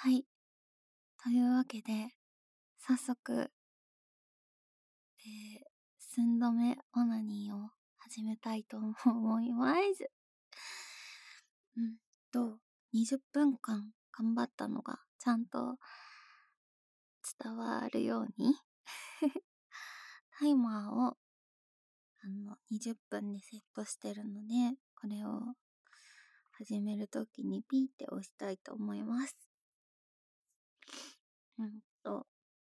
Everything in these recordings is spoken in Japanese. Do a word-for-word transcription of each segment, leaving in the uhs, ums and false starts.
はい。というわけで、早速、えー、寸止めオナニーを始めたいと思います。うんと、にじゅっぷんかん頑張ったのがちゃんと伝わるようにタイマーをあのにじゅっぷんでセットしてるので、これを始めるときにピーって押したいと思います。うんと、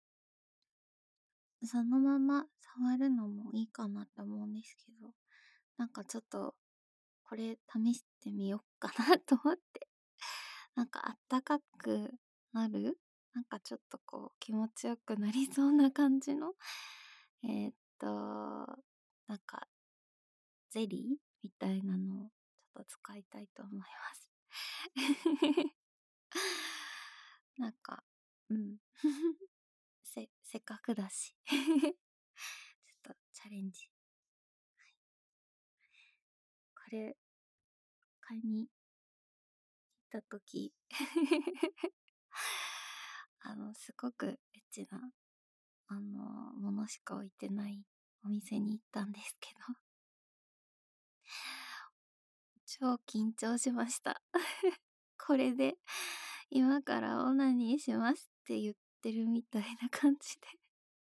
そのまま触るのもいいかなと思うんですけど、なんかちょっとこれ試してみようかなと思って。なんかあったかくなる、なんかちょっとこう気持ちよくなりそうな感じのえー、っとなんかゼリーみたいなのをちょっと使いたいと思いますなんかうんせせっかくだしちょっとチャレンジ、はい、これ買いに行った時あのすごくエッチなあのものしか置いてないお店に行ったんですけど超緊張しましたこれで今からオナニーしますって言ってるみたいな感じで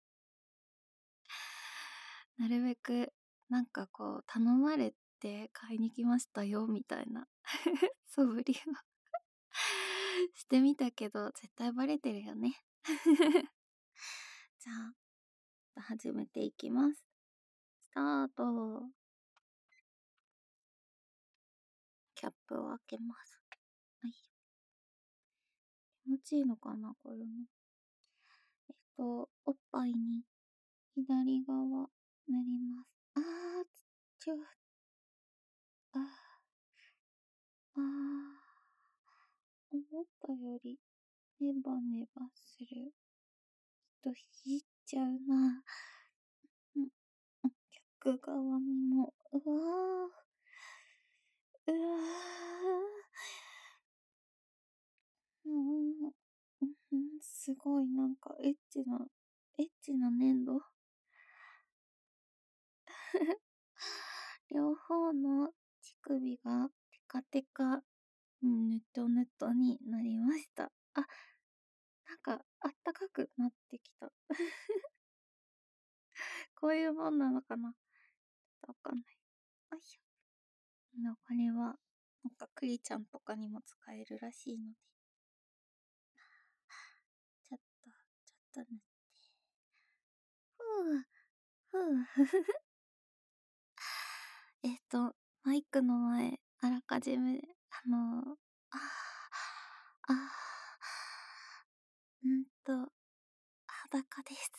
なるべくなんかこう頼まれて買いに来ましたよみたいな素振りをしてみたけど絶対バレてるよねじゃあ始めていきます。スタート。キャップを開けます。はい。気持ちいいのかなこういうの。えっとおっぱいに左側塗ります。あーつちょあーあー思ったよりネバネバする。ちょっと引いちゃうな。うん、逆側にも、うわー、うわー、うん、うん、すごいなんかエッチな、エッチな粘土両方の乳首がテカテカ、ぬとぬとになりました。あ、なんかあったかくなってきた。こういうもんなのかな、わかんない。よいしょ。のこれはなんかクリちゃんとかにも使えるらしいので、ちょっとちょっと塗って、ふうふうえっとマイクの前あらかじめあのああうんと裸です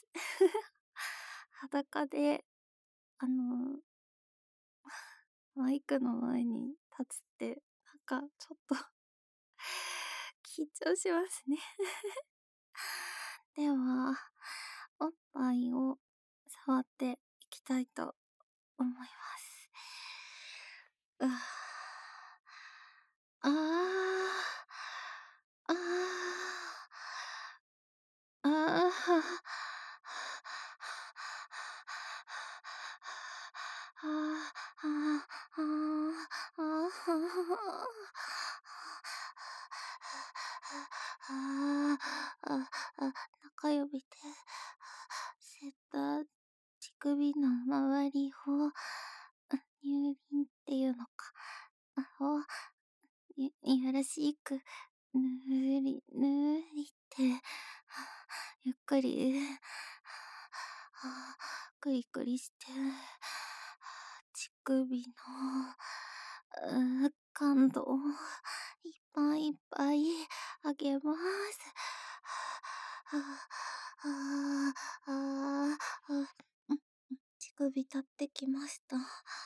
裸であのマイクの前に立つってなんかちょっと緊張しますねではおっぱいを触っていきたいと思います。うわあーあーあーああ中指でセッター乳首の周りを乳輪っていうのかをいやらしくぬりぬりってゆっくりクリクリして乳首の感度をいっぱいいっぱいあげます。乳首立ってきました。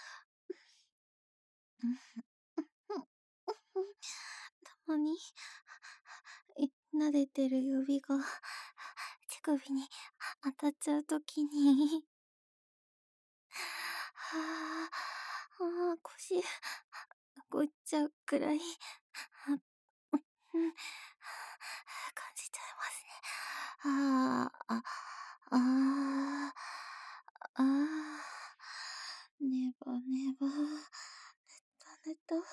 たまに撫でてる指が乳首に当たっちゃうときにはあ、あ腰動いちゃうくらいああ、ああ、ああ、ねばねば、ねたねた。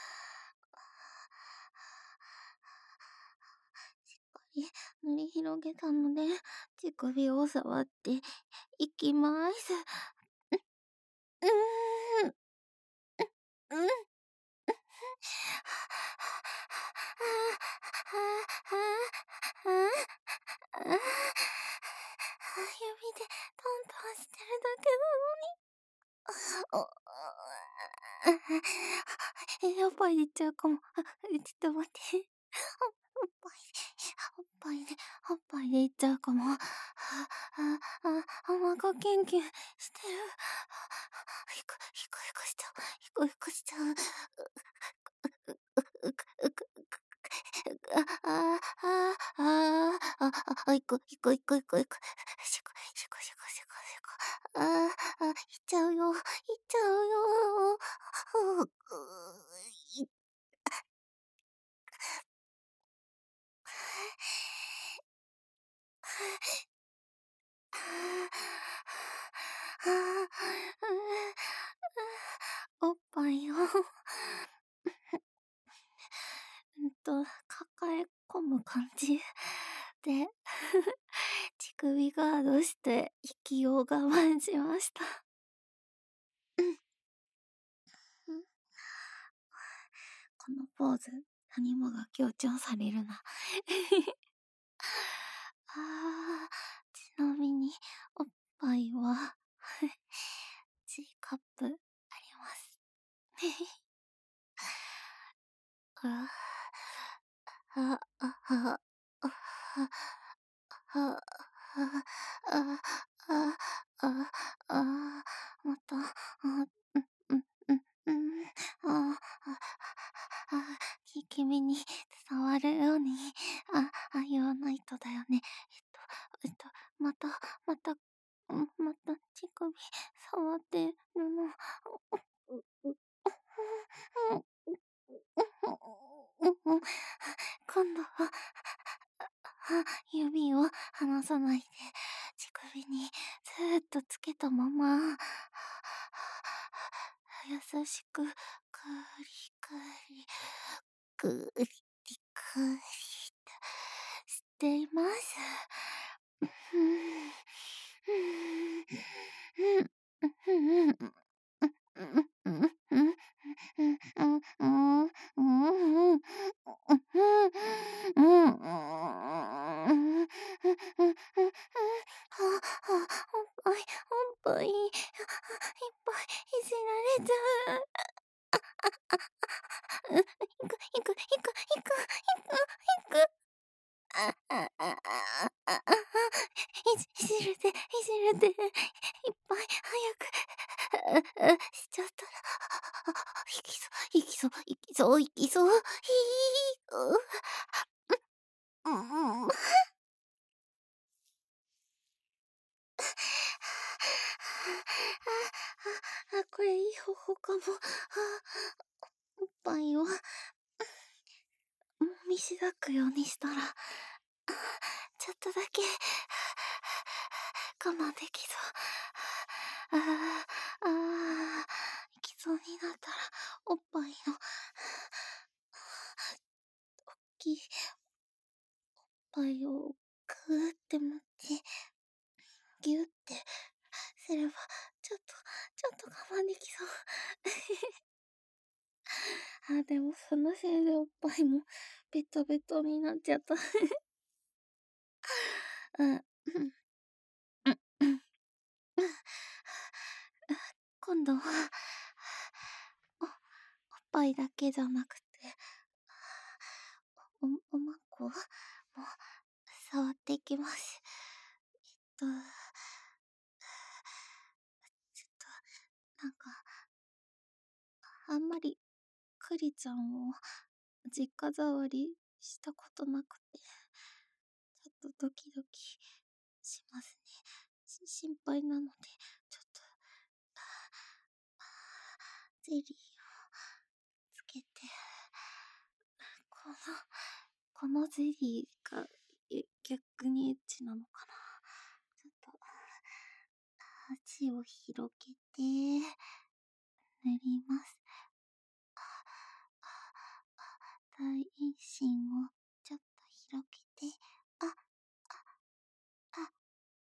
しっかり塗り広げたので、乳首を触っていきます。うーん、うん。指でトントンしてるだけなのに。え、おっぱい出ちゃうかも。あ、ちょっと待って。おっぱい、おっぱいで、おっぱいでいっちゃうかも。あ、あ、あ、お腹キュンキュンしてる。ひく、ひくひくしちゃう。ひくひくしちゃう。うく、うく、うく、あ、あ、あ、あ、あ、あ、いく、いく、いく、いく、いく。しく、しく、しく、しく、しく。あ、あ、いっちゃうよ。いっちゃうよ。うういおっぱいをうんと、抱え込む感じで、乳首ガードして息を我慢しました。このポーズ、何もが強調されるな。あー、ちなみに、おっぱいは、G カップあります。ああ、あ、あ、あ、あ、あ、あ、あ、あ、あ、また、あ、うん、うん、うん、うん、あ、あ、あ、き、君に伝わるように、あ、あ、言わないとだよね。えっと、えっと、また、また、うん、また、乳首、触ってるの。今度は、指を離さないで、乳首にずーっとつけたまま、優しく、くりくり、くりくりとしています。おっぱい、おっぱい、いっぱいいじられちゃう。いく、いく、いく、いく、いく、いく、いく。あ、あ、あ、あ、あ、あ、いじ、いじれて、いじれて、いっぱい早く、あ、あ、しちゃったら、いきそう、いきそう、いきそう、いきそう、ひー、う、うん、うん。あ、あ、これいい方法かも。あ、おっぱいを、もみしだくようにしたら、ちょっとだけ、我慢できそう。ああ、ああ、いきそうになったら、おっぱいの、おっきい、おっぱいをぐーって持って、ぎゅってすれば、ちょっと、ちょっと我慢できそう。あ、でもそのせいでおっぱいもベトベトになっちゃった。うん、うん、うん、うん。今度は、お、おっぱいだけじゃなくて、お、おまこも触っていきます。えっと、ちょっと、なんか、あんまり、クリちゃんを実家触りしたことなくて、ちょっとドキドキしますね。し心配なので、ちょっと、ゼリーをつけて、この、このゼリーが逆にエッチなのかな。ちょっと、足を広げて、塗ります。大陰唇をちょっと広げて、あ、あ、あ、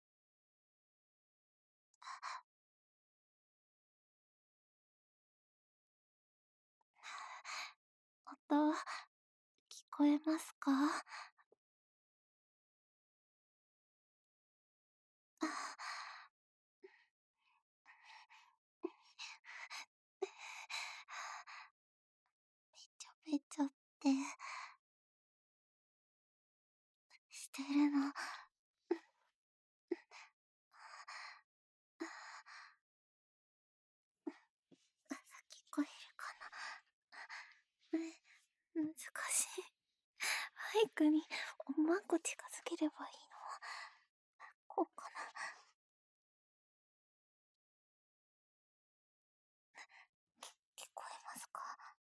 音、聞こえますか？あ、べちょべちょってしてるの。聞こえるかな。む、難しい。マイクにおまんこ近づければいいの。こうかな。聞こえますか？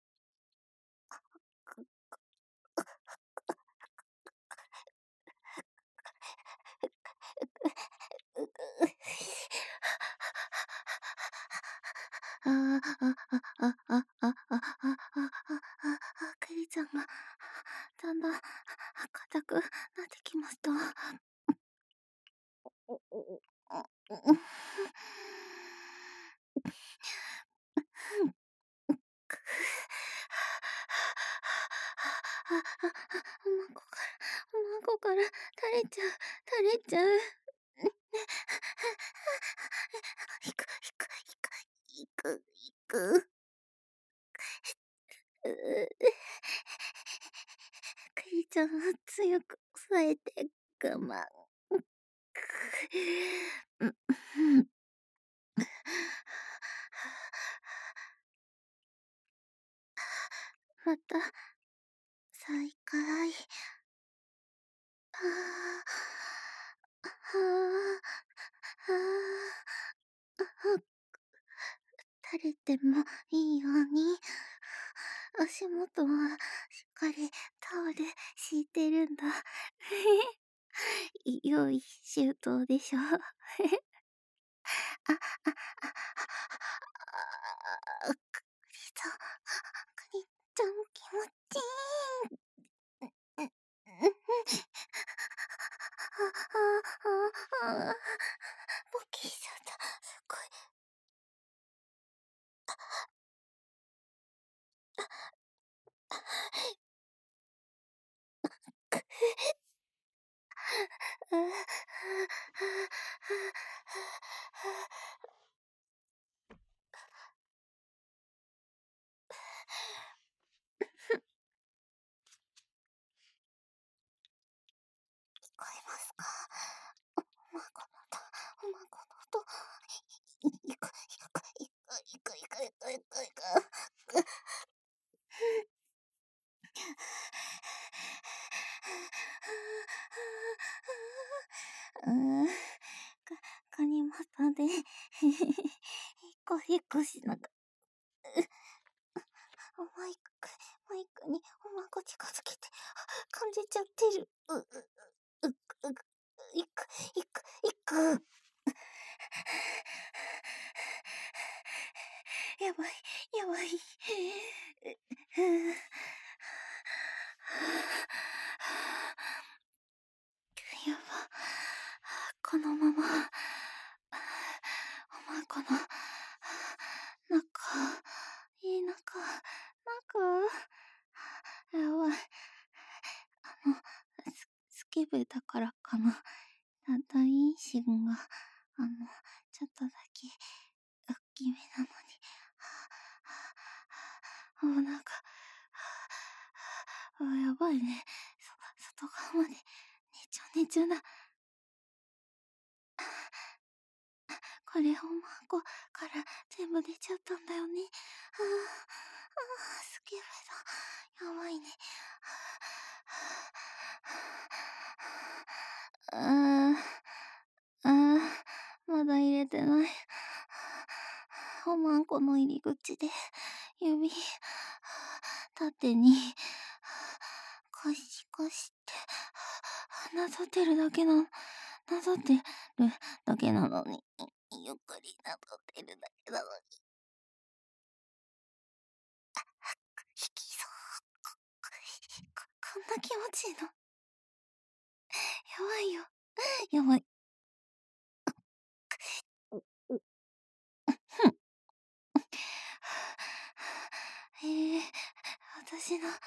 ああ、あ、あ、あ、あ、あ、あ、あ、あ、あ、あ、クリちゃんが、だんだん、硬くなってきました。おまんこから、おまんこから垂れちゃう、垂れちゃう。いく、いく、いく、いく、いく。クリちゃんは強く押さえて我慢。また再開。はあ、はあ、はあ、垂れてもいいように、足元はしっかりタオル敷いてるんだ。用意周到でしょ。あ、あ、あ、あ、クリちゃん、クリちゃん気持ちいい。ボキしちゃった。すごい。聞こえますか？おまこの音、おまこの音。いく、いく、いく、いく、いく、いく、いく、いく。うーん、か、カニ股で、ひこひこしながら、マイク、マイクにおまんこ近づけて、感じちゃってる。う、う、う、う、いく、いく、いく。やばい、やばい。やば。このまま、おまんこの、中、いい中、中、やばい。あの、ス、スケベだからかな。だ、大陰唇が、あの、ちょっとだけ、大きめなのに。あ、なんか、あ、やばいね。そ、外側まで、ねちょねちょだ。これおまんこから全部出ちゃったんだよね。ああ、ああ、スケベだ。やばいね。ああ、ああ、まだ入れてない。おまんこの入り口で、指、縦に、ゴシゴシって、 なぞってるだけな、なぞってるだけなのに。ゆっくりなぞってるだけなのに。引きそう。こ、こんな気持ちいいの。やばいよ。やばい。えー、私の、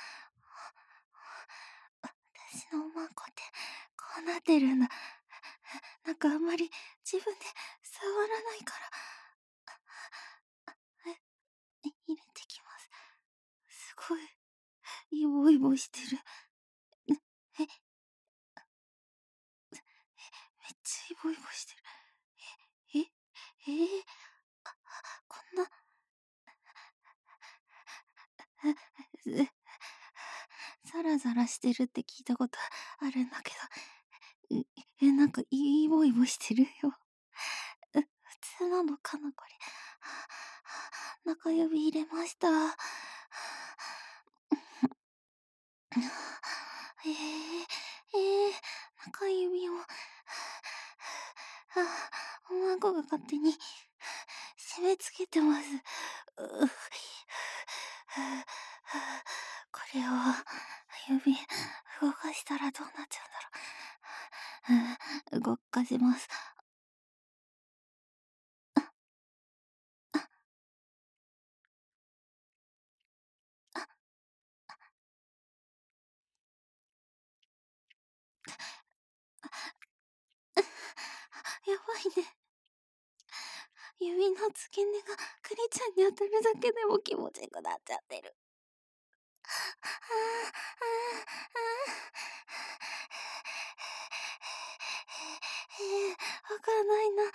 私のおまんこってこうなってるんだ。なんかあんまり自分で触らないから。え、入れてきます。すごい、イボイボしてる。え、めっちゃイボイボしてる。え、え、えー、こんな、ザラザラしてるって聞いたことあるんだけど、え、なんかイボイボしてるよ。普通なのかなこれ。中指入れました。えー、えー、中指を、おまんこが勝手に締め付けてます。これを指動かしたらどうなっちゃうんだろう。動かします。やばいね。指の付け根がクリちゃんに当たるだけでも気持ちよくなっちゃってる。ああ、わかんないな。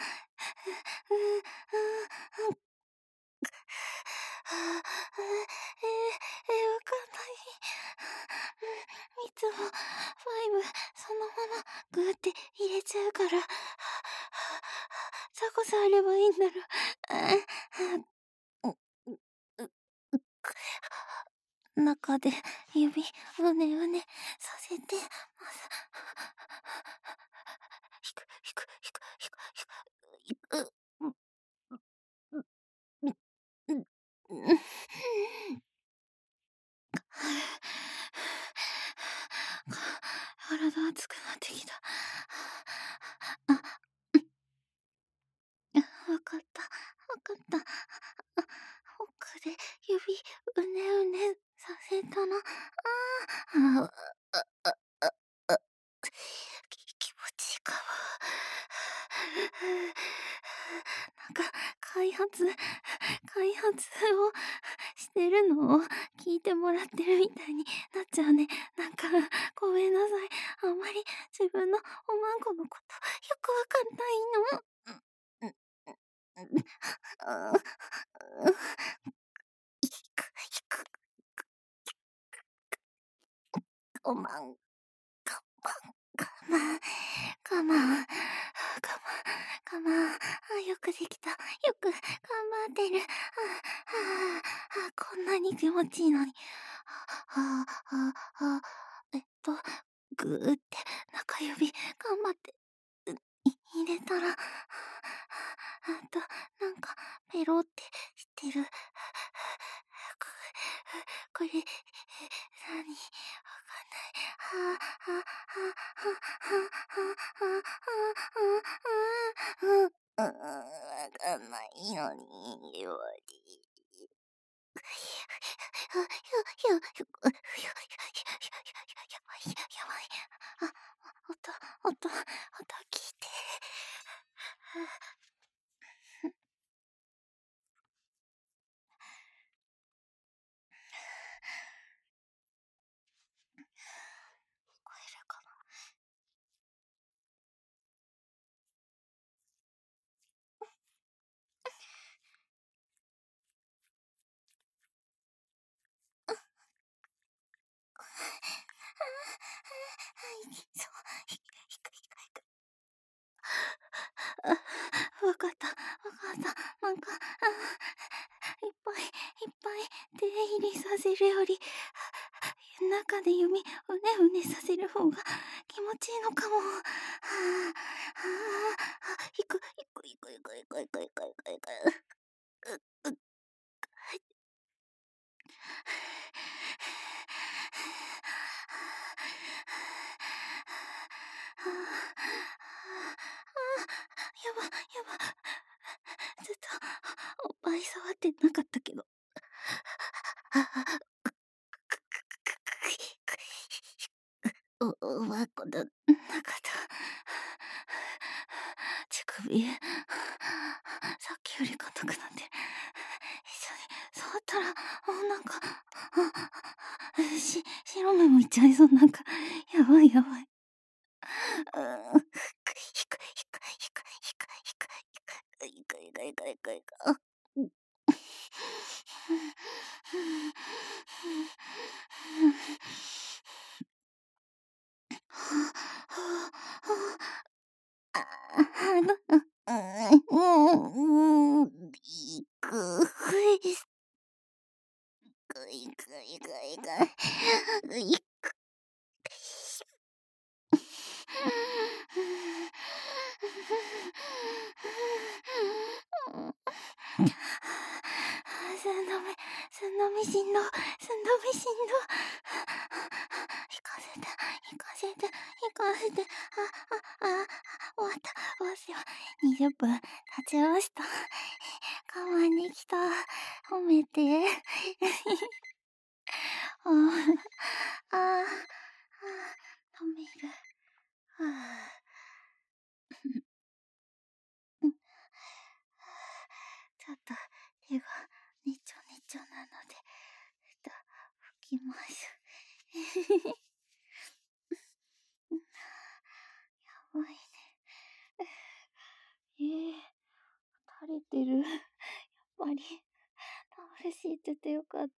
えー、えー、わかんない。いつもファイブそのままグーって入れちゃうから、どこ触ればいいんだろう。中で指うねうねさせて、まず、引く引く引く引く引く引く。体熱くなってきた。あ、わかった、わかった。奥で指うねうねさせたな。ああ、気持ちいいかも。なんか開発開発をしてるのを聞いてもらってるみたいになっちゃうね。なんかごめんなさい。あんまり自分のおまんこのことよくわかんないの。おまん、かまん、かまん、かまん、かまん、かまん、あ、よくできた。よく頑張ってる。あ、あ、あ、こんなに気持ちいいのに。あ、あ、あ、えっと、ぐーって中指頑張って、入れたら、あと、なんか、ペロってしてる。ここれ、なにわかんない。はあ、はあ、はあ、はあ、はあ、はあ、はあ、はあ、はあ、わかんないのに、より。やばい、やばい、やばい。あ、音、音、音聞いて。聞こえるかな。そう、ひ、ひくひくひく。あ、わかった、わかった。なんか、あ、いっぱいいっぱい手入れさせるより、中で弓うねうねさせる方が気持ちいいのかも。はあ、はあ、いく、いく、いく、いく、いく、いく、いく、いく、いく。う、う、はい。はあ、はあ、やば、やば。ずっと、おっぱい触ってなかったけど。お、おばこだ、なかった。乳首、さっきより硬くなって、一緒に触ったら、もうなんか、し、白目もいっちゃいそう、なんか、やばいやばい。うん、ひく、ひく、ひく、ひく、ひく、ひく、ひく、いく、いく、いく、いく、いく。あ、うん。ああの、うん、うん、いく、ふいす。くいくいくいく。いく。寸止め、寸止めしんど、寸止めしんど。引かせて、引かせて、引かせて。あ、あ、あ、終わった。どうしよう。にじゅっぷん経ちました。我慢できた。褒めて。ああ、ああ、止める。はあ。うん。ちょっと手がねちょねちょなので、ちょっと拭きます。うん。やばいね。ええ、垂れてる。やっぱり、タオル敷いててよかった。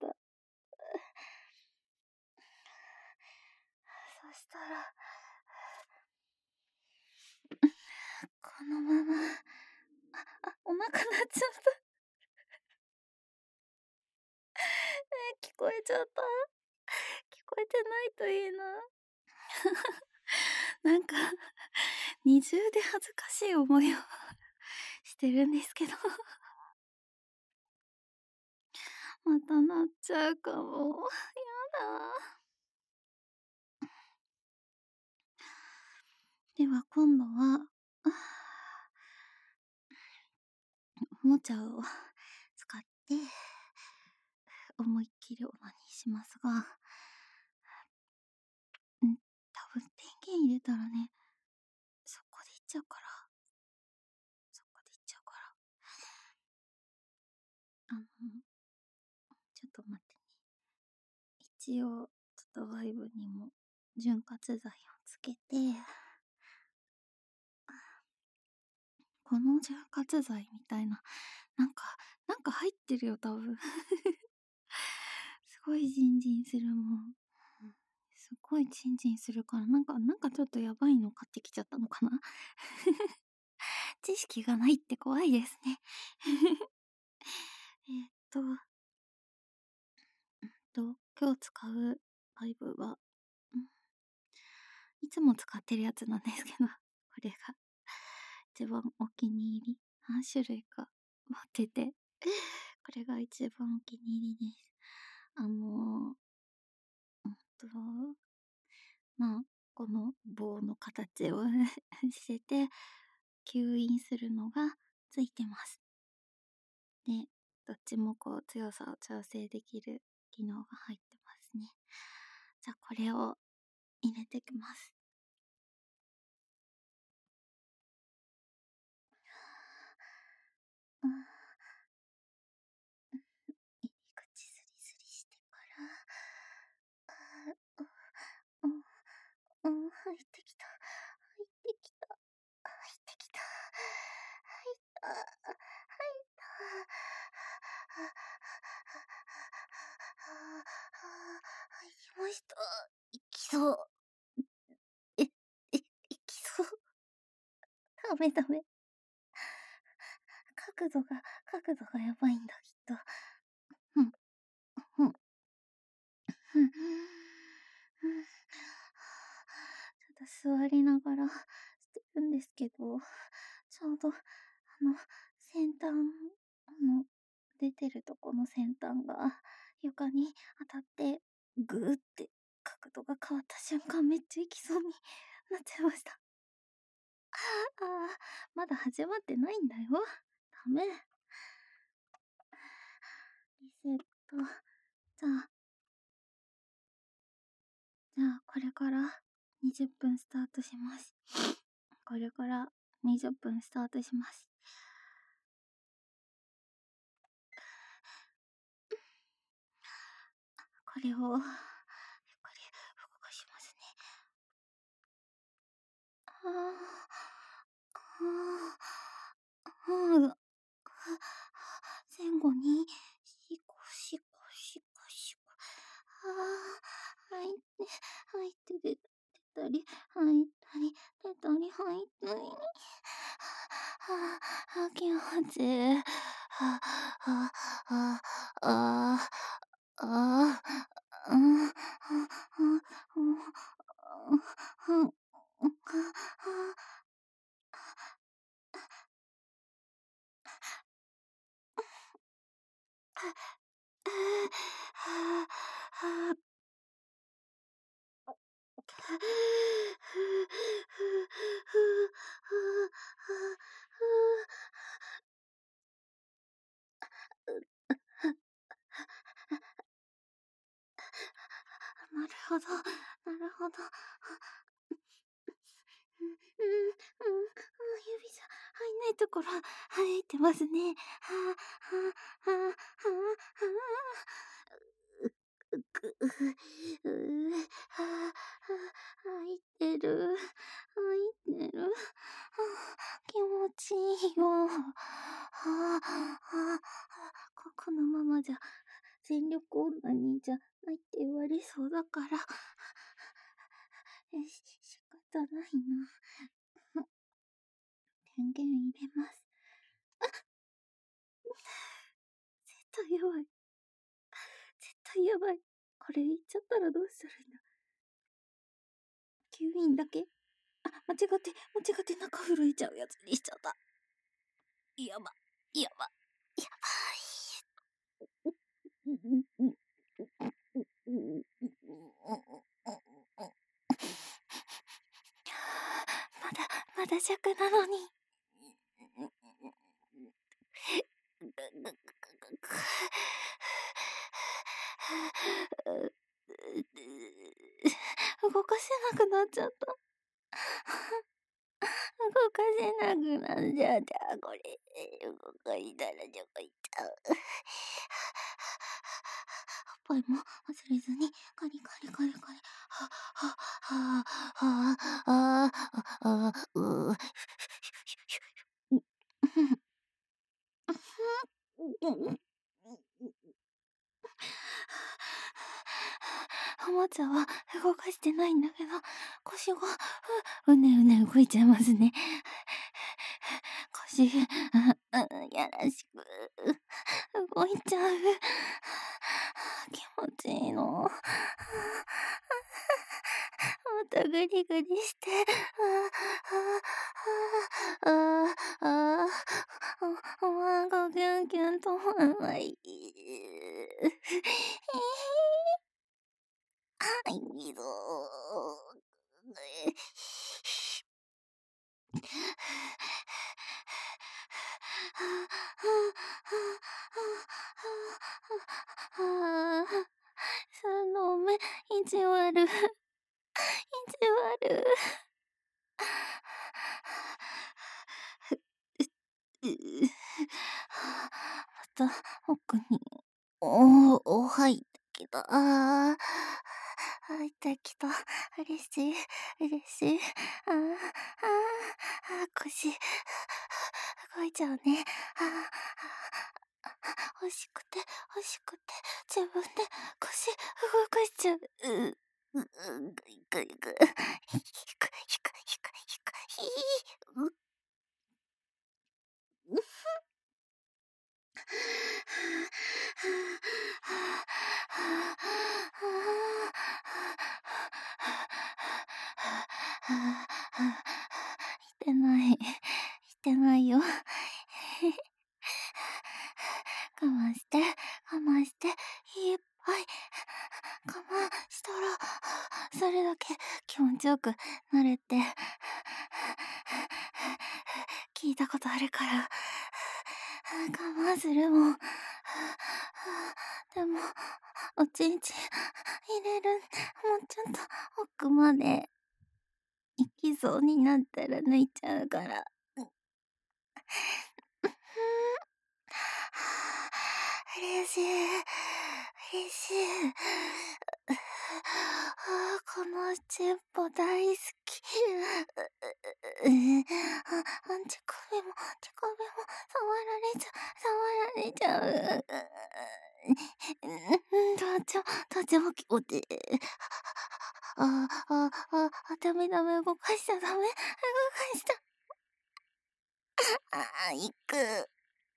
そしたら、このまま、あ、あ、お腹鳴っちゃった。え、聞こえちゃった？聞こえてないといいな。なんか、二重で恥ずかしい思いをしてるんですけど。また鳴っちゃうかも。やだ。では今度は、おもちゃを使って、思いっきりオナニーしますが、うん、多分電源入れたらね、そこでいっちゃうから。そこでいっちゃうから。あの、ちょっと待ってね。一応、ちょっとワイブにも潤滑剤をつけて、この潤滑剤みたいな、なんか、なんか入ってるよ、多分。すごいジンジンするもん。すごいジンジンするから、なんか、なんかちょっとやばいの買ってきちゃったのかな。知識がないって怖いですね。えっと、うんと、今日使うバイブは、うん、いつも使ってるやつなんですけど、これが一番お気に入り。何種類か持ってて、これが一番お気に入りです。あのー、うんと、まあ、この棒の形をしてて、吸引するのがついてます。で、どっちもこう強さを調整できる機能が入ってますね。じゃあこれを入れてきます。うん、入り口スリスリしてから、あ、うん、うん、入ってきた。入ってきた。入ってきた。入った。入った。入りました。いきそう。え、え、いきそう。ダメダメ。角度が、角度がやばいんだ、きっと。うん、うん、うん、うん。ちょっ座りながらしてるんですけど、ちょうど、あの、先端の、出てるとこの先端が床に当たって、ぐーって角度が変わった瞬間、めっちゃいきそうになっちゃいました。ああ、まだ始まってないんだよ。ダメ。リセット。じゃあ、じゃあ、これからにじゅっぷんスタートします。これからにじゅっぷんスタートします。これを、これ、動かしますね。ああ、ああ、前後に、しこしこしこしこ。ああ、入って、入って出たり、入ったり、出たり、入ったり。はあ、気持ちいい。はあ、はあ、はあ、ああ、うん、うん、うん、うん、うん、なるほど、なるほど。うん、うん、うん、指じゃ入んないところ、入ってますね。はあ、はあ、はあ、はあ、はあ。う、く、う、う、はあ、はあ、入ってる。入ってる。はあ、気持ちいいよ。はあ、はあ、はあ、こ、このままじゃ、全力女にじゃないって言われそうだから。よし、仕方ないな。電源入れます。絶対やばい。絶対やばい。これ言っちゃったらどうしたらいいんだ。吸引だけ。あ、間違って、間違って中震えちゃうやつにしちゃった。やば、やば、やばい。まだ、まだ弱なのに。動かせなくなっちゃった。動かせなくなっちゃった。これ、動かしたらどこ行っちゃう。おっぱいも忘れずに、カリカリカリカリ。は、は、は、は、は、は、う、う、おもちゃは動かしてないんだけど、腰が、うねうね動いちゃいますね。腰、やらしく、動いちゃう。気持ちいいの。またグリグリして、ああ、ああ、ああ、おまんがキュンキュンと甘い。いいぞ。その目、意地悪。意地悪。また、奥に、お、お、入ってきた。ああ、入ってきた。嬉しい、嬉しい。ああ、ああ、腰、動いちゃうね。ああ、欲しくて、欲しくて、自分で腰動かしちゃう。う、う、う、ぐいぐいぐ。ひく、ひく、ひく、ひく、ひく、ひー、う、 してない。してないよ。我慢して、我慢して、いっぱい我慢したら、それだけ気持ちよくなれって聞いたことあるから、我慢するもん。でも、おちんちん入れる、もうちょっと奥まで行きそうになったら抜いちゃうから。嬉しい、嬉しい。このチンポ大好き。うん、あ、乳首も、乳首も触られちゃう、触られちゃう。うん、どうちょ、どうちょ、起き、起き。あ、あ、あ、あ、ダメダメ、動かしちゃダメ。動かした。あ、行く。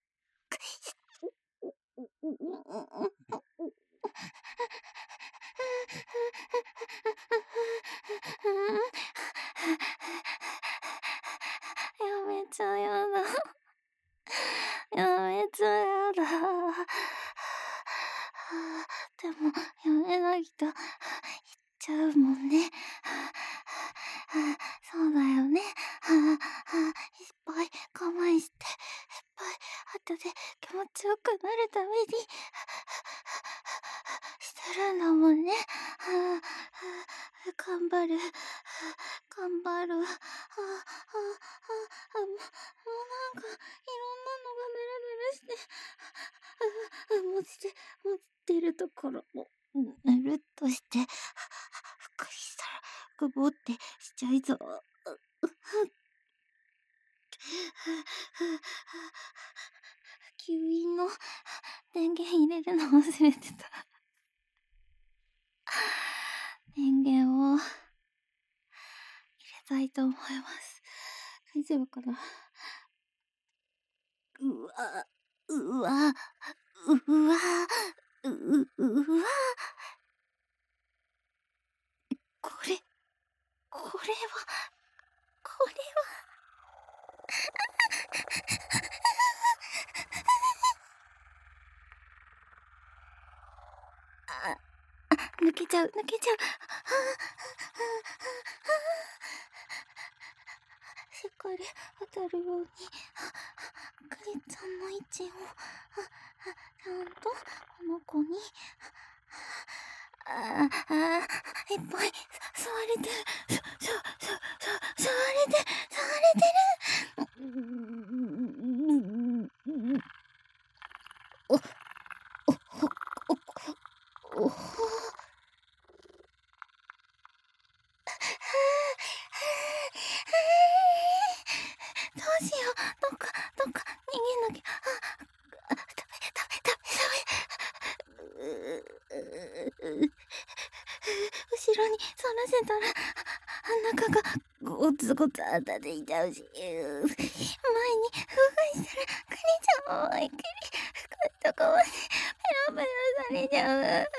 やめちゃやだ。やめちゃやだ。でも、やめないと、言っちゃうもんね。そうだよね。いっぱい我慢して、いっぱい後で気持ちよくなるために、してるんだもんね。頑張る。頑張る。あ、あ、あ、もう、もうなんか、いろんなのがぬるぬるして、あ、持ちて、持ってるところも、ぬるっとして、ふっくりしたら、ぐぼってしちゃいそう。吸引の電源入れるの忘れてた。電源を入れたいと思います。大丈夫かな。うわ、うわ、うわ、う、うわ。これ、これは、これは。あ、抜けちゃう、抜けちゃう。しっかり当たるように、クリちゃんの位置を、ちゃんとこの子に、ああ、いっぱい触れてる、しょ、しょ、しょ、しょ、触れて、触れてる。お、お、お、お、お、どうしよう、どっか、どっか、逃げなきゃ。あ、ダメ、ダメ、ダメ、ダメ。後ろに反らせたら、中がゴツゴツ当たっていちゃうし、前にふがしたら、クリちゃんも思いっきり深いとこまでペロペロされちゃう。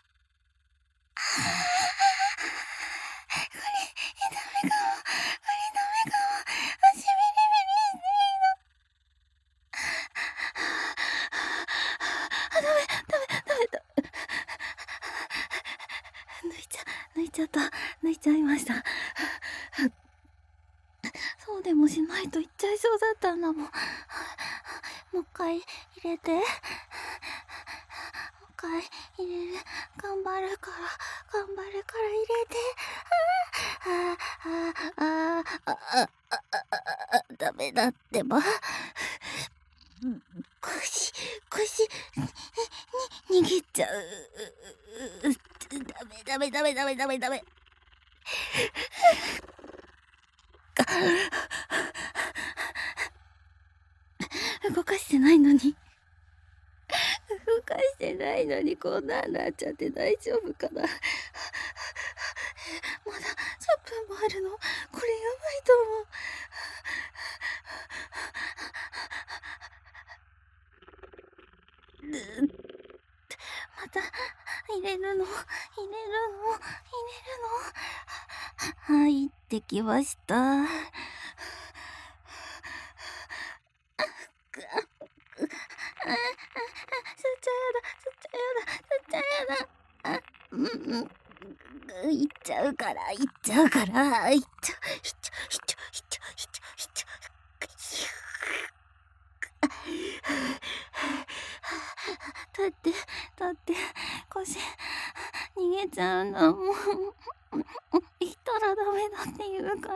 これ、ダメかも。これダメかも。足ビリビリしていいの。あ、ダメ、ダメ、ダメ、ダメ。抜いちゃ、抜いちゃった。抜いちゃいました。そうでもしないと言っちゃいそうだったんだもん。もう一回入れて。もう一回入れる。頑張るから、頑張るから入れて。ああ、ああ、ああ、ああ、あ、ダメだってば。腰、腰、に、逃げちゃう。ダメ、ダメ、ダメ、ダメ、ダメ、ダメ。動かしてないのに。動かしてないのにこんなんなっちゃって大丈夫かな。まだじゅっぷんもあるの。これやばいと思う。また入れるの、入れるの、入れるの。入っってきました。いっちゃうからいっちゃうからいっちゃういっちゃういっちゃういっちゃういっちゃう。だってだって腰逃げちゃうんだもん。行ったらダメだって言うから。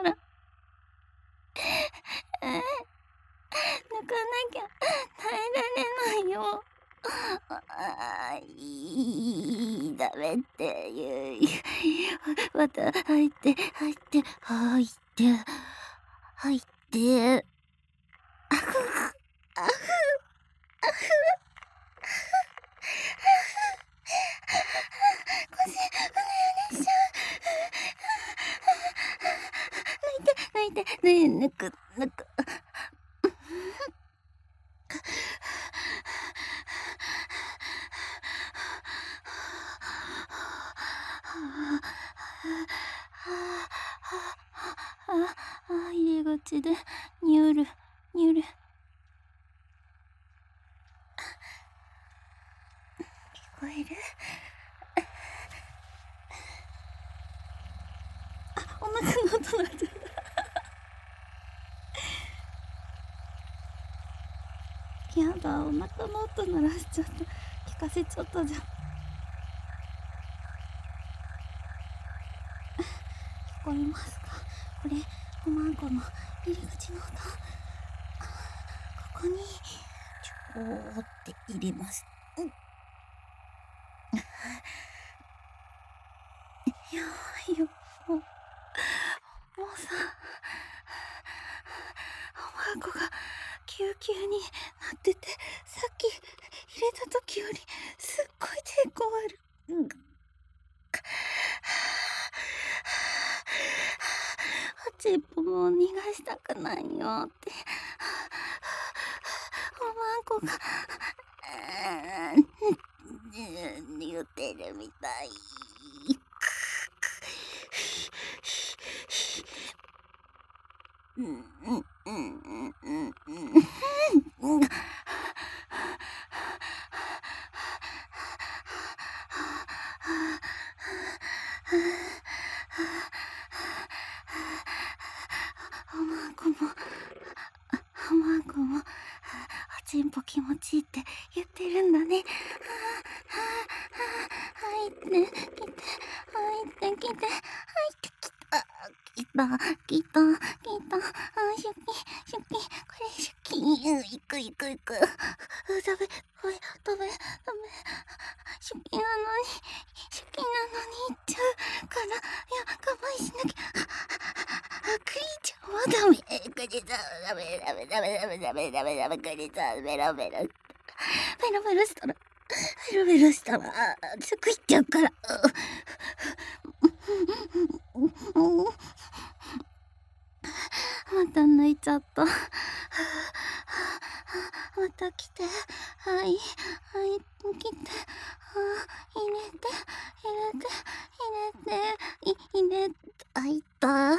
えー、抜かなきゃ耐えられないよ。あいいダメって言う。また入って入って入って入ってあふあふあふ腰うねうねしちゃう。抜いて抜いて抜く抜く。あ、入り口でニュルニュル。聞こえる？あ、お腹の音鳴っちゃった。やだ、お腹の音鳴らしちゃった。聞かせちゃったじゃん。聞こえますか？これおまんこの入り口の音。ここにちょこって入れます。うん、やばいよ。もうもうさ、おまんこがぎゅうぎゅうになってて、さっき入れた時よりすっごい抵抗ある。うん、ちっぽも逃がしたくないよっておまんこが言ってるみたい。うんうんうんうんうんうん。おまんこもおまんこもおちんぽ気持ちいいって言ってるんだね。入ってきて入ってきて入ってきたきたきたきた。あ、シュキシュキ、これシュキ。いくいくいく。ダメダメダメダメ。シュキなのにシュキなのに行っちゃうから、いや我慢しなきゃ。あ、クリちゃんはダメ。クリちゃんはダメダメダメダメダメダメダメ。クリちゃんベロベロベロベロしたらベロベロしたらすぐ行っちゃうから。また抜いちゃった。また来て。はいはい、来て。入れて入れて入れてい入れて。あ、いた。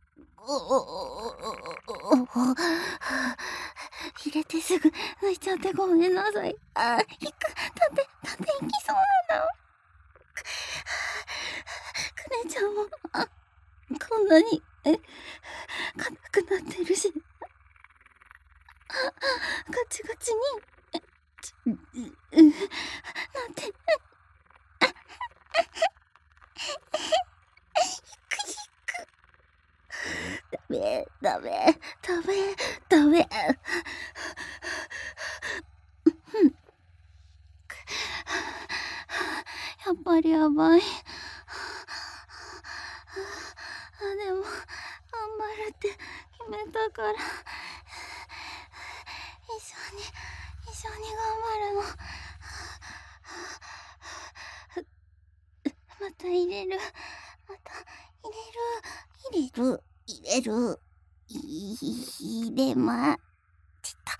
入れてすぐ抜いちゃってごめんなさい。あ、引く。立て立ていきそうなの。くねちゃんもあこんなにえ硬くなってるし、ガチガチにえちううなってダメダメダメダメ。やっぱりやばい。あ、でも頑張るって決めたから一緒に一緒に頑張るの。また入れるまた入れる入れる入れる入れまちった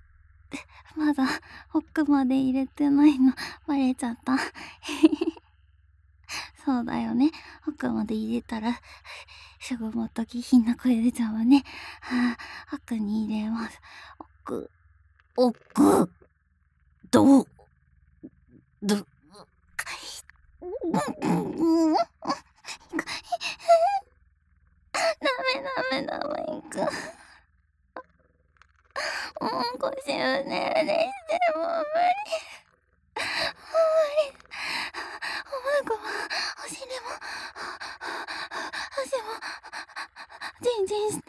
まだ奥まで入れてないのバレちゃった。 そうだよね。奥まで入れたら、すぐもっと下品な声出ちゃうわね。はあ、奥に入れます。奥、奥、ど、ど、ダメダメダメ、行く。もう腰をねれしてもう無理。もう無理。おまこも、お尻も、足も、チンチンして、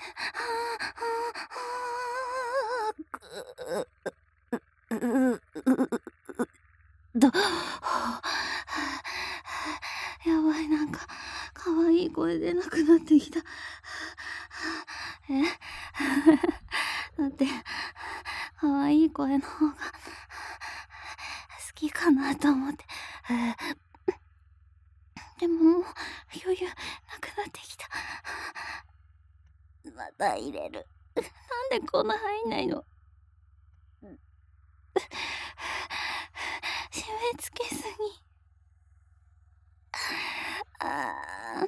ど、やばい、なんか、かわいい声出なくなってきた。えだって、かわいい声の方が、好きかなと思って。でももう、余裕なくなってきた。また入れる。なんでこんな入んないの？締め付けすぎ。ああ。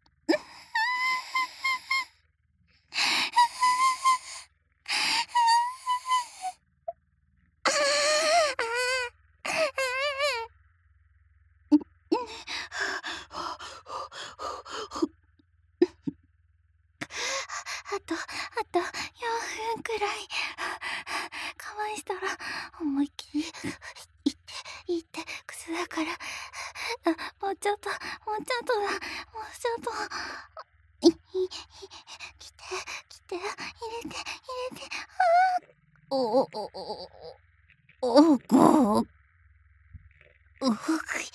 あと、あとよんぷんくらい我慢したら思いっきりいっていって靴だから、あ、もうちょっともうちょっとだ、もうちょっといい来て来て入れて入れて、あーおおおおおおごおくい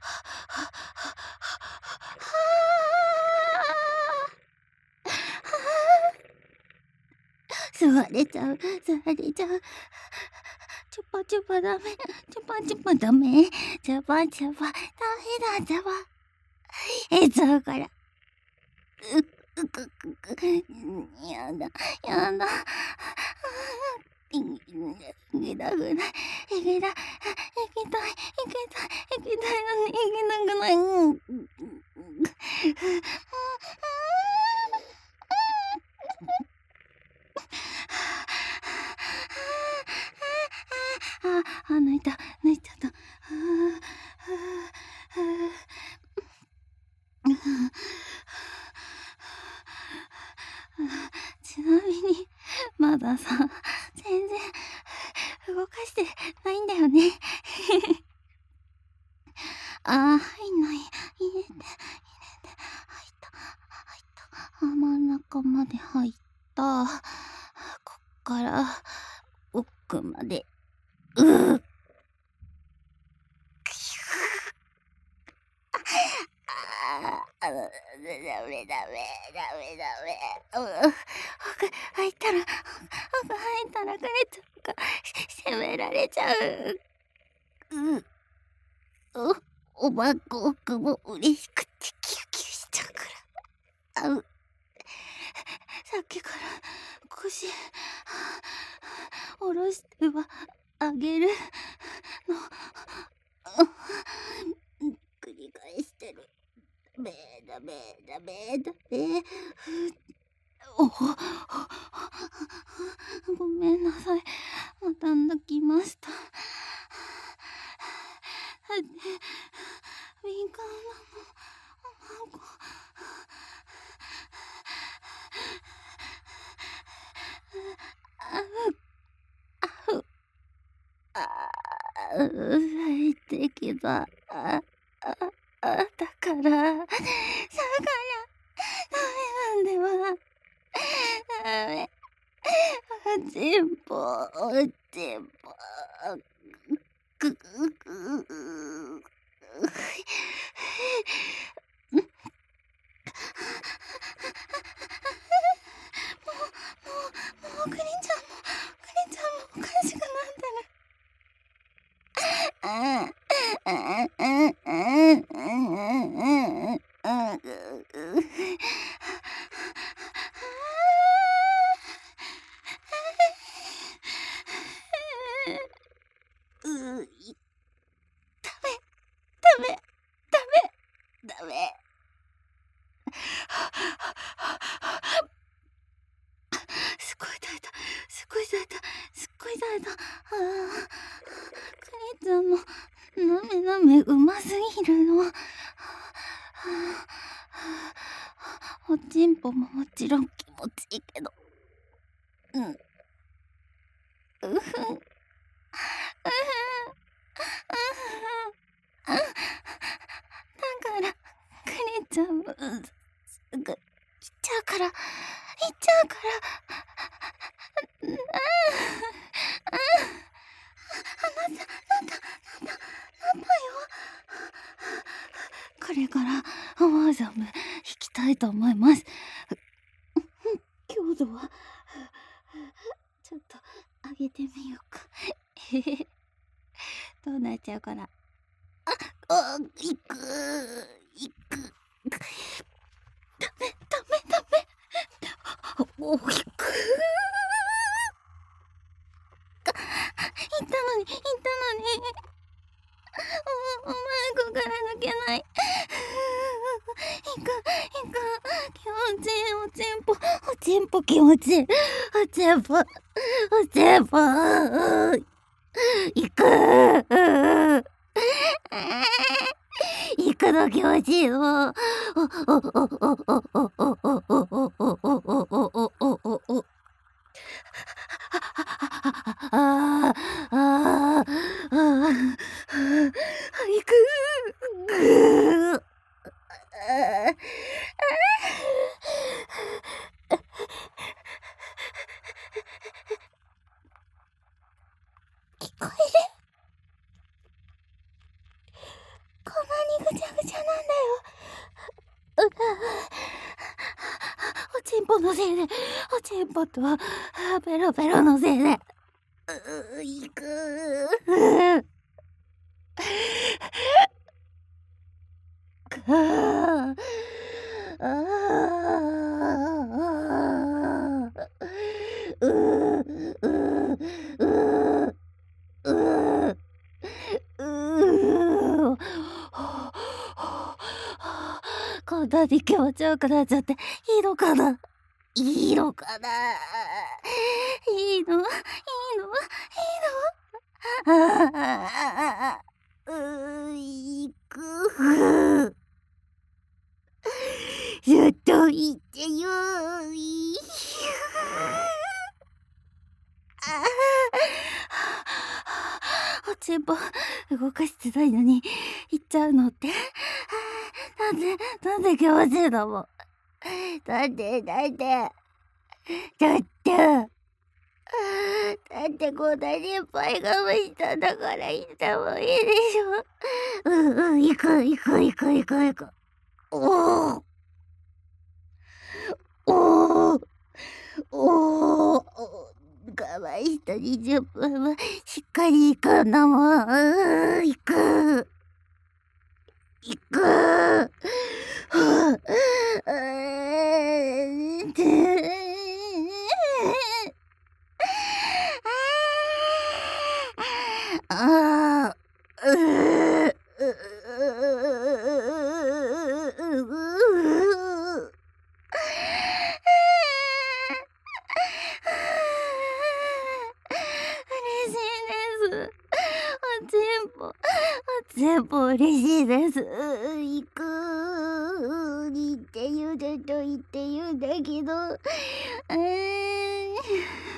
座れちゃう、座れちゃう。チュパチュパダメ、チュパチュパダメ、チュパチュパダメだ、チュパ。え、そうから。う、うくくく、やだ、やだ。いけたくない、いけた、いけたい、いけたい、いけたいのに、いけたくない。うん。あ、あ、抜いた、抜いちゃった。ちなみに、まださ、全然動かしてないんだよね。あー、入んない。入れて、入れて、入った、入った。真ん中まで入った。こっから、奥まで。うぅ。あ、ダメダメ、ダメダメ。奥入ったら、奥入ったら帰っちゃうか、責められちゃう。う、お、おばこ奥も嬉しくてキュキュしちゃうから。あう。さっきから腰、下ろしてはあげるの、繰り返してる。ダメダメダメダメ。おごめんなさい。また泣きました。だって、敏感なの、おまんこ。あう、あう、あう、入ってきた。あ、あ、あ、だから、だから、ダメなんでは。ダメ。ちんぽ、ちんぽ。く、く、く。もう、もう、もう、クリンちゃんも、クリンちゃんもおかしくなってる。ああ、ああ、ああ、ああ、 すっごい耐えた、すっごい耐えた、すっごい耐えた。ああ、クリちゃんのなめなめうますぎるの。はあ、おちんぽももちろん気持ちいいけど、うん、うふん、うふん、うふん、だからクリちゃんもすぐ行っちゃうから、行っちゃうから。ああ、ああ、なった、なった、なった、なったよ。これから思う存分弾きたいと思います。強度はちょっと上げてみようか。どうなっちゃうかな。あ、あ、いく、いく。ダメ、ダメ、ダメ。お、いく。行ったのに、行ったのに。お、お前こから抜けない。いく、いく。気持ちいい、おちんぽ。おちんぽ気持ちいい。おちんぽ。おちんぽ。いく。いくの気持ちいいよ。お、お、お、お、お、お、お、お、お、お、お、お、お、お、お、お。ああ、ああ、ああ、いく。ぐー。聞こえる？こんなにぐちゃぐちゃなんだよ。おちんぽのせいで、おちんぽとペロペロのせいで。う、いくー。くー。ああ。うー、うー、うー、うー。うー。こんなに気持ちよくなっちゃっていいのかな、いいのかないいの、いいの、いいの。ああ、うー、いく。ずっと言ってよーい。おちんぽ動かしてないのに行っちゃうのって、なんでなんで気持ちいいのも、なんでなんで、だってだってこんなにいっぱい我慢したんだから行ったもいいでしょ。うんうん、行く行く行く行く行く。おおおおおお、我慢したにじゅっぷんはしっかり行くんだもん。うー、行く行く。はあ、うーん、てああ、うー、う嬉しいです。おちんぽ、おちんぽ嬉しいです。行くにって言うだと言って言うんだけど、うーん。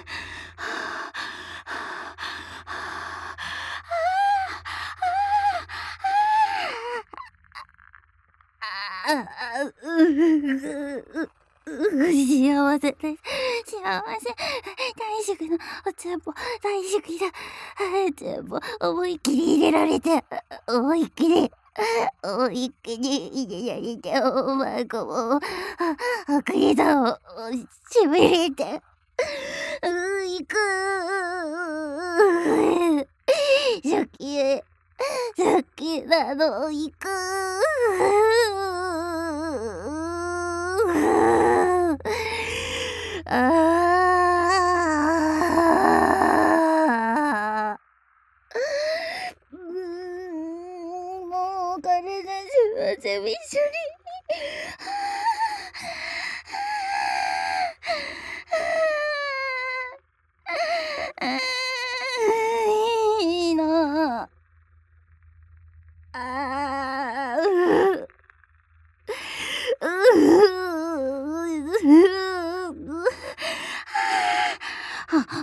ああ、ううう幸せです。幸せ。大好きなおちんぽ、大好きだ。おちんぽ、思いっきり入れられて、思いっきり、思いっきり入れられて、おまんこも、悪意だをしびれて、ういくー。好き、好きなの、いくー。ああ。うーん、もう体中は全部一緒に。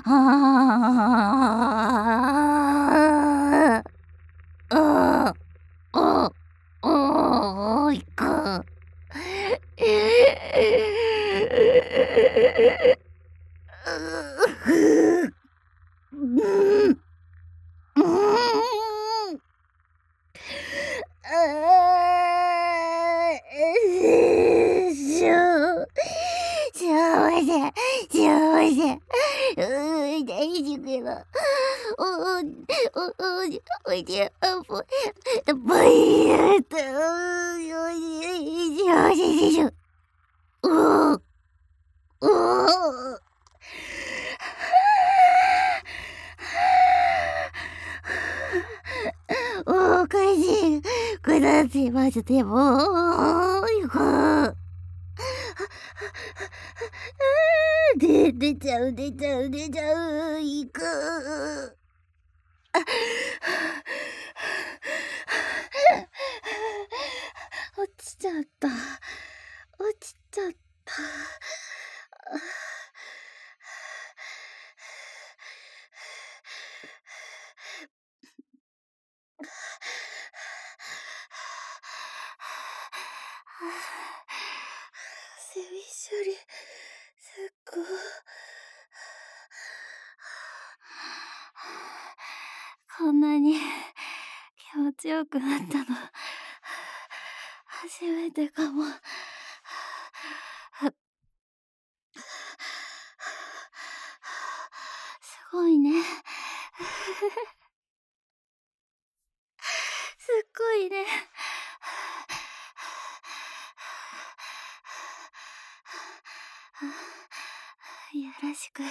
ああ、ああ、ああ、いく。うん、うん、ああ、しょ、幸せ、幸せ。うー、大丈夫だ。おお、おお、おいで、あ、ぼ、ぼいやった。よし、幸せでしょ。おお、おお。おかしい。くだせましても、よく。で、出ちゃう、出ちゃう、出ちゃう、いく。落ちちゃった。落ちちゃった。汗びっしょり、すっごい。こんなに気持ちよくなったの初めてかも。すごいね。すっごいね。よろしく。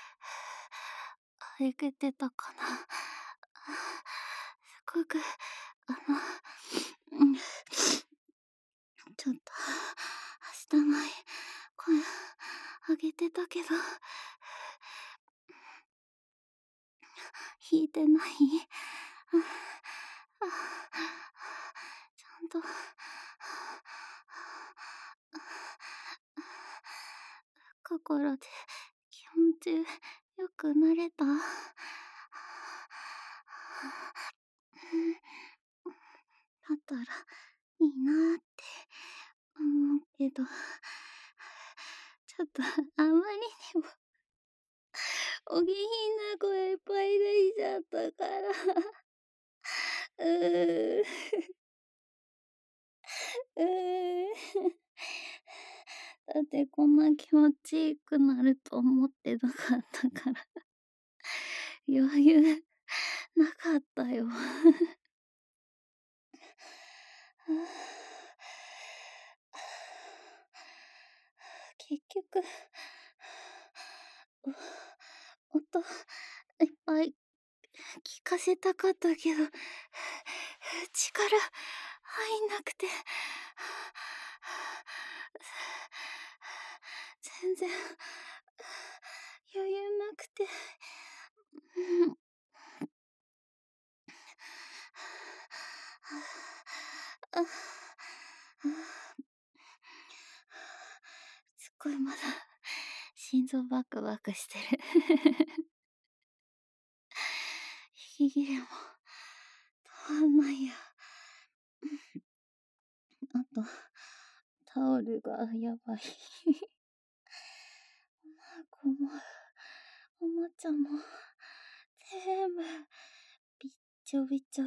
歩けてたかな。すごく、あの、うん、ちょっと、明日前、声、上げてたけど、弾いてない。ちゃんと、心で気持ちよくなれた。だったらいいなって思うけど、ちょっとあまりにもお下品な声いっぱい出しちゃったから。うーん。うーん。だってこんな気持ちいいくなると思ってなかったから。余裕なかったよ。結局、音いっぱい聞かせたかったけど、力入んなくて、全然余裕なくて、うん、すっごいまだ心臓バクバクしてる。息切れも止まんないや。あと、タオルがやばい。このおもちゃも全部びっちょびちょ。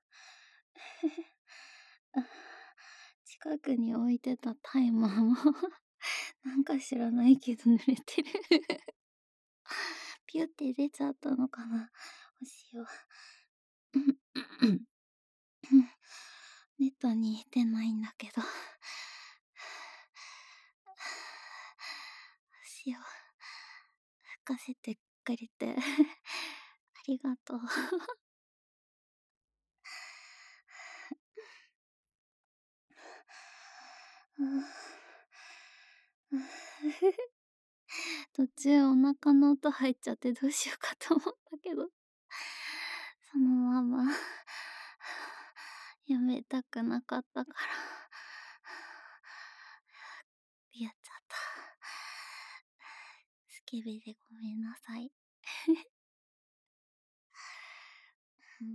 近くに置いてたタイマーもなんか知らないけど濡れてる。ピュって出ちゃったのかな。どうしよう。ネットに出ないんだけど。どうしよう。吹かせてくれてありがとう。途中お腹の音入っちゃってどうしようかと思ったけど、そのままやめたくなかったからやっちゃった。スケベでごめんなさい。 うん。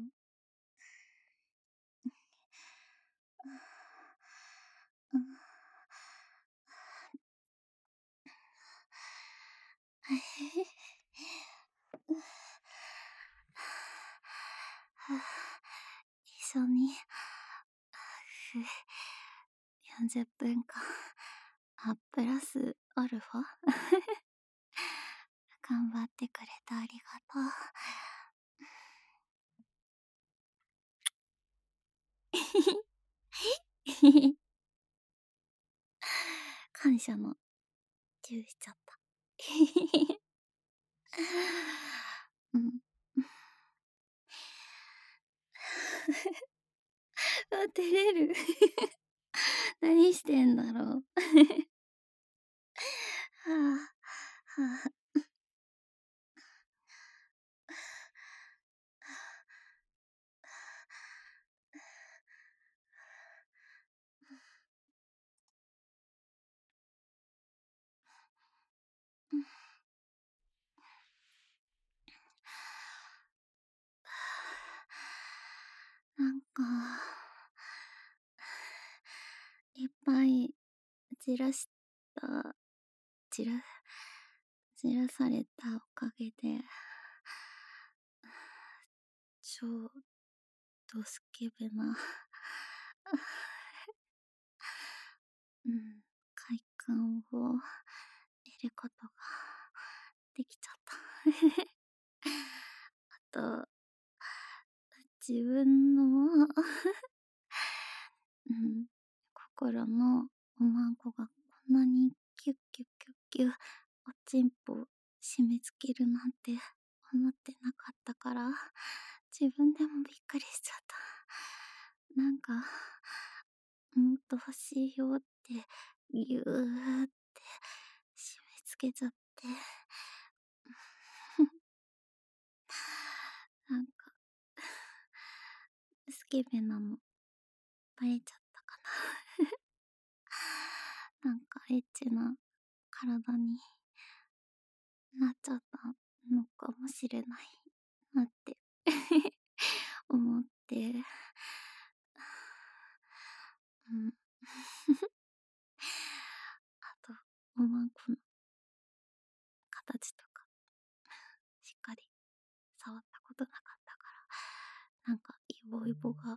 うん。一緒に、よんじゅっぷんかん、あ、プラスアルファ頑張ってくれてありがとう。感謝のチューしちゃった。うん。あ、照れる。何してんだろう。はあ、はあ。うん。なんか、いっぱいじらしたじらじらされたおかげで、超ドスケベなうん、快感を得ることができちゃった。あと、自分のうん、心のおまんこがこんなにキュッキュッキュッキュおちんぽ締め付けるなんて思ってなかったから、自分でもびっくりしちゃった。なんか、もっと欲しいよってぎゅーって締め付けちゃって、なんか、スケベなのバレちゃったかな。なんかエッチな体になっちゃったのかもしれないなって思って、うん。あと、おまんこの形とか、しっかり触ったことなかったから、なんかイボイボが、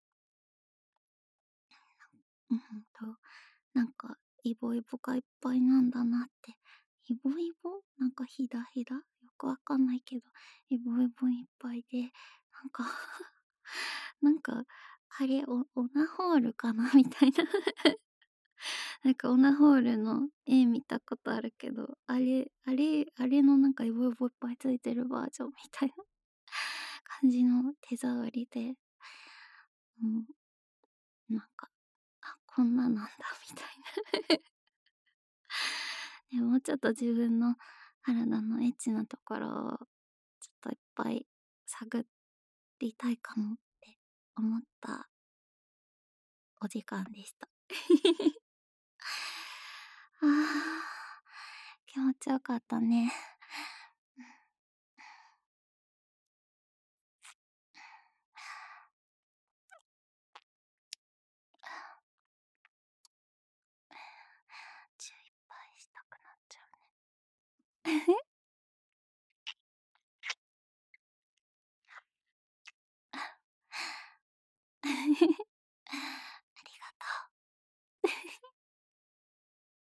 うんと、なんかイボイボがいっぱいなんだなって。イボイボなんかひだひだよくわかんないけど、イボイボいっぱいで、なんかなんか、あれ、お、オナホールかなみたいななんかオナホールの絵見たことあるけど、あれ、あれ、あれのなんかイボイボいっぱいついてるバージョンみたいな感じの手触りで、うん、なんか、あ、こんななんだみたいなでもうちょっと自分の体のエッチなところをちょっといっぱい探りたいかもって思ったお時間でしたあー、気持ちよかったね。チューいっぱいしたくなっちゃうね